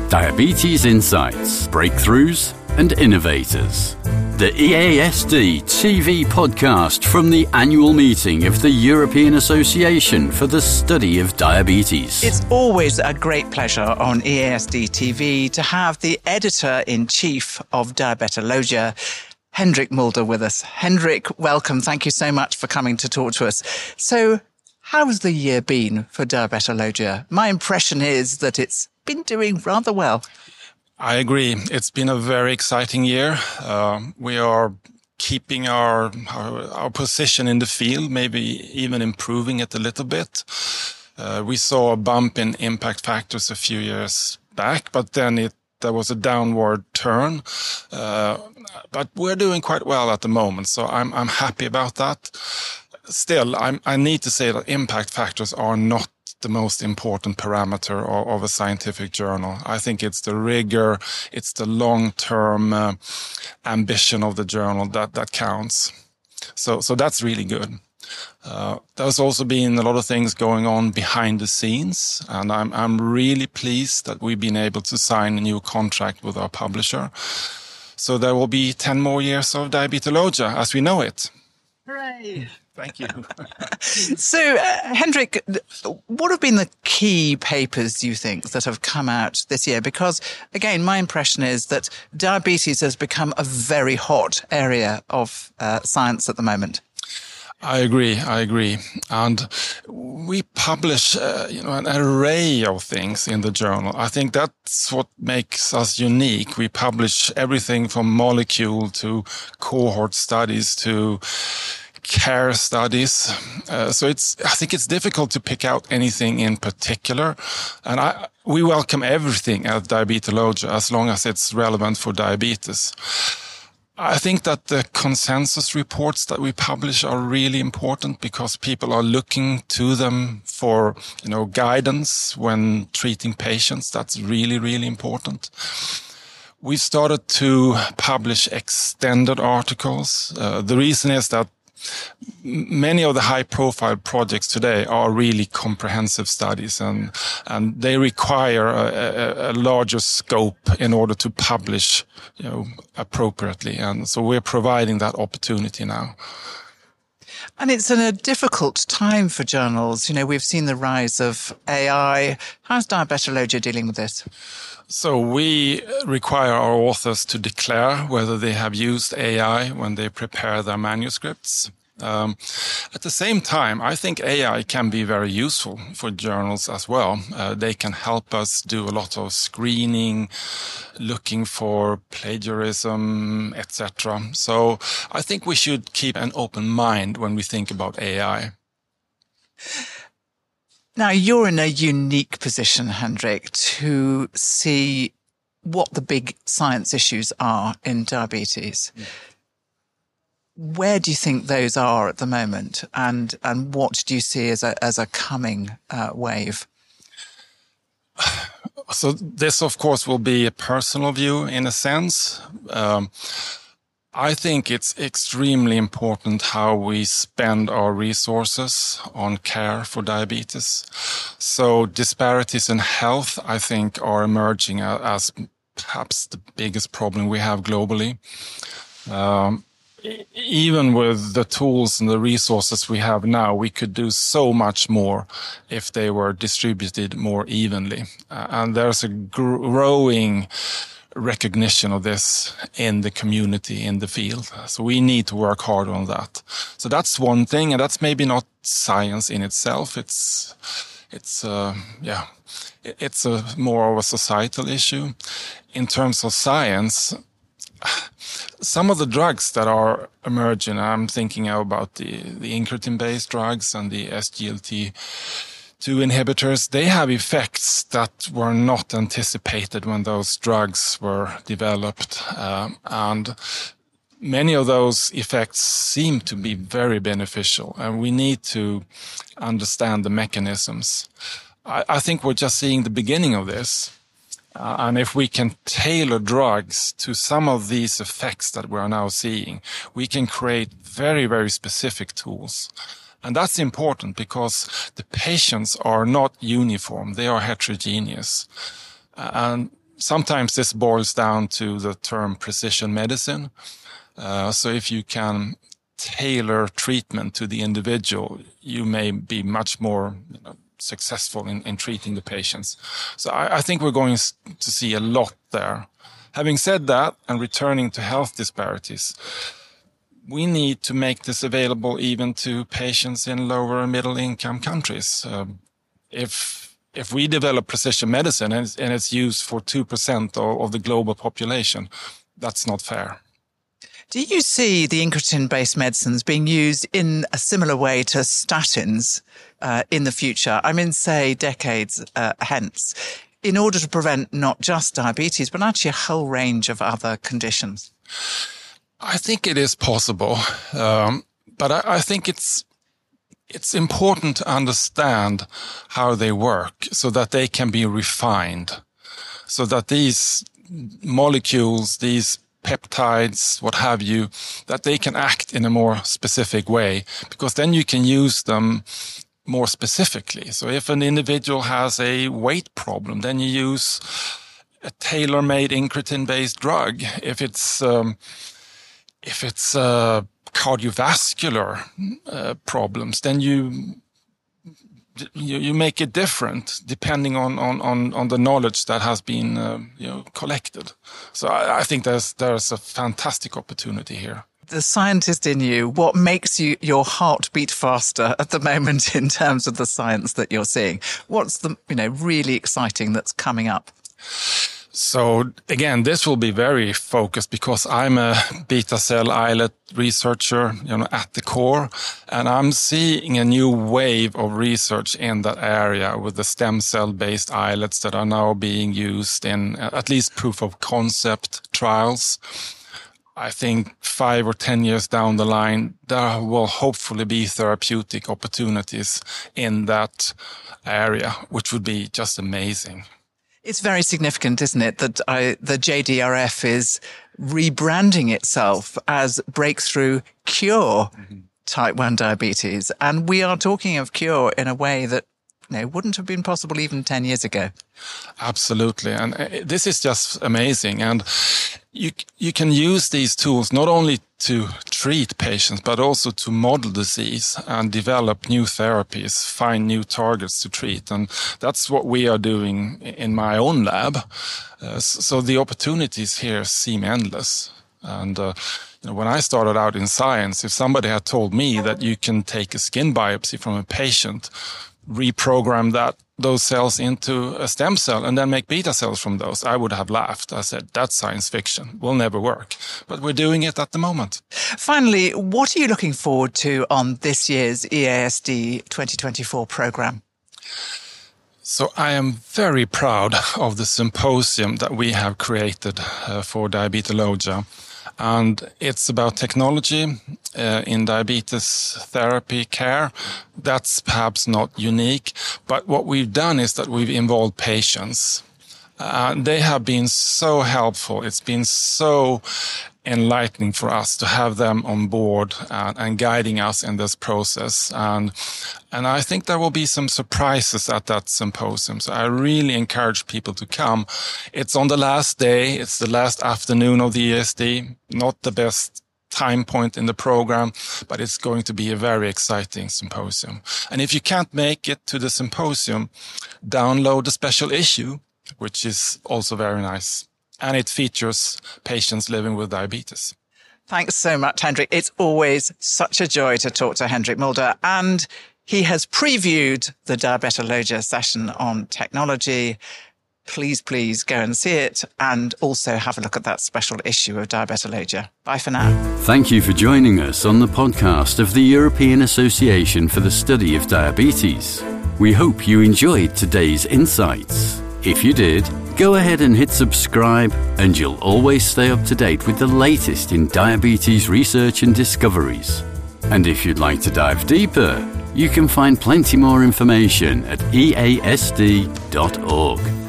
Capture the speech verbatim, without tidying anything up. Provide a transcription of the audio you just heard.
Diabetes Insights, Breakthroughs and Innovators. The E A S D T V podcast from the annual meeting of the European Association for the Study of Diabetes. It's always a great pleasure on E A S D T V to have the editor-in-chief of Diabetologia, Hendrik Mulder, with us. Hendrik, welcome. Thank you so much for coming to talk to us. So, how has the year been for Diabetologia? My impression is that it's been doing rather well. I agree. It's been a very exciting year. Uh, we are keeping our, our our position in the field, maybe even improving it a little bit. Uh, we saw a bump in impact factors a few years back, but then it there was a downward turn. Uh, but we're doing quite well at the moment, so I'm I'm happy about that. Still, I'm, I need to say that impact factors are not the most important parameter of, of a scientific journal. I think it's the rigor, it's the long-term uh, ambition of the journal that, that counts. So, so that's really good. Uh, there's also been a lot of things going on behind the scenes, and I'm, I'm really pleased that we've been able to sign a new contract with our publisher. So there will be ten more years of Diabetologia as we know it. Hooray! Thank you. So, uh, Hendrik, what have been the key papers, you think, that have come out this year? Because, again, my impression is that diabetes has become a very hot area of uh, science at the moment. I agree. I agree. And we publish, uh, you know, an array of things in the journal. I think that's what makes us unique. We publish everything from molecule to cohort studies to care studies. Uh, so it's, I think it's difficult to pick out anything in particular. And I, we welcome everything at Diabetologia as long as it's relevant for diabetes. I think that the consensus reports that we publish are really important because people are looking to them for, you know, guidance when treating patients. That's really, really important. We started to publish extended articles. Uh, the reason is that many of the high-profile projects today are really comprehensive studies, and and they require a, a, a larger scope in order to publish, you know, appropriately. And so we're providing that opportunity now. And it's in a difficult time for journals. You know, we've seen the rise of A I. How's Diabetologia dealing with this? So we require our authors to declare whether they have used A I when they prepare their manuscripts. Um, at the same time, I think A I can be very useful for journals as well. Uh, they can help us do a lot of screening, looking for plagiarism, et cetera. So I think we should keep an open mind when we think about A I. Now, you're in a unique position, Hendrik, to see what the big science issues are in diabetes. Yeah. Where do you think those are at the moment, and and what do you see as a as a coming uh, wave? So this, of course, will be a personal view in a sense. Um, I think it's extremely important how we spend our resources on care for diabetes. So disparities in health, I think, are emerging as perhaps the biggest problem we have globally. Um, even with the tools and the resources we have now, we could do so much more if they were distributed more evenly. Uh, and there's a growing recognition of this in the community, in the field. So we need to work hard on that. So that's one thing, and that's maybe not science in itself. It's, it's, uh, yeah, it's a more of a societal issue. In terms of science, some of the drugs that are emerging, I'm thinking about the, the incretin-based drugs and the S G L T two inhibitors, they have effects that were not anticipated when those drugs were developed. Um, and many of those effects seem to be very beneficial, and we need to understand the mechanisms. I, I think we're just seeing the beginning of this. Uh, and if we can tailor drugs to some of these effects that we are now seeing, we can create very, very specific tools. And that's important because the patients are not uniform. They are heterogeneous. And sometimes this boils down to the term precision medicine. Uh, so if you can tailor treatment to the individual, you may be much more you know, successful in, in treating the patients. So I, I think we're going to see a lot there. Having said that, and returning to health disparities, we need to make this available even to patients in lower and middle income countries. Um, if if we develop precision medicine and it's, and it's used for two percent of, of the global population, that's not fair. Do you see the incretin-based medicines being used in a similar way to statins uh, in the future? I mean, say decades uh, hence, in order to prevent not just diabetes, but actually a whole range of other conditions? I think it is possible, um, but I, I think it's it's important to understand how they work so that they can be refined, so that these molecules, these peptides, what have you, that they can act in a more specific way, because then you can use them more specifically. So if an individual has a weight problem, then you use a tailor-made incretin-based drug. If it's um, if it's uh, cardiovascular uh, problems, then you, you you make it different depending on on on, on the knowledge that has been uh, you know collected. So I, I think there's there's a fantastic opportunity here. The scientist in you, what makes you your heart beat faster at the moment in terms of the science that you're seeing? What's the you know really exciting that's coming up? So again, this will be very focused because I'm a beta cell islet researcher, you know, at the core, and I'm seeing a new wave of research in that area with the stem cell based islets that are now being used in at least proof of concept trials. I think five or ten years down the line, there will hopefully be therapeutic opportunities in that area, which would be just amazing. It's very significant, isn't it, that I, the J D R F is rebranding itself as Breakthrough Cure mm-hmm. type one diabetes. And we are talking of cure in a way that you know, wouldn't have been possible even ten years ago. Absolutely. And this is just amazing. And you you can use these tools not only to treat patients, but also to model disease and develop new therapies, find new targets to treat. And that's what we are doing in my own lab. Uh, so the opportunities here seem endless. And uh, you know, when I started out in science, if somebody had told me that you can take a skin biopsy from a patient, reprogram that those cells into a stem cell and then make beta cells from those, I would have laughed. I said, that's science fiction. Will never work. But we're doing it at the moment. Finally, what are you looking forward to on this year's E A S D twenty twenty-four program? So I am very proud of the symposium that we have created uh, for Diabetologia. And it's about technology uh, in diabetes therapy care. That's perhaps not unique, but what we've done is that we've involved patients. Uh, they have been so helpful. It's been so enlightening for us to have them on board and, and guiding us in this process. And, and I think there will be some surprises at that symposium. So I really encourage people to come. It's on the last day. It's the last afternoon of the E A S D. Not the best time point in the program, but it's going to be a very exciting symposium. And if you can't make it to the symposium, download the special issue, which is also very nice. And it features patients living with diabetes. Thanks so much, Henrik. It's always such a joy to talk to Henrik Mulder. And he has previewed the Diabetologia session on technology. Please, please go and see it and also have a look at that special issue of Diabetologia. Bye for now. Thank you for joining us on the podcast of the European Association for the Study of Diabetes. We hope you enjoyed today's insights. If you did, go ahead and hit subscribe and you'll always stay up to date with the latest in diabetes research and discoveries. And if you'd like to dive deeper, you can find plenty more information at E A S D dot org.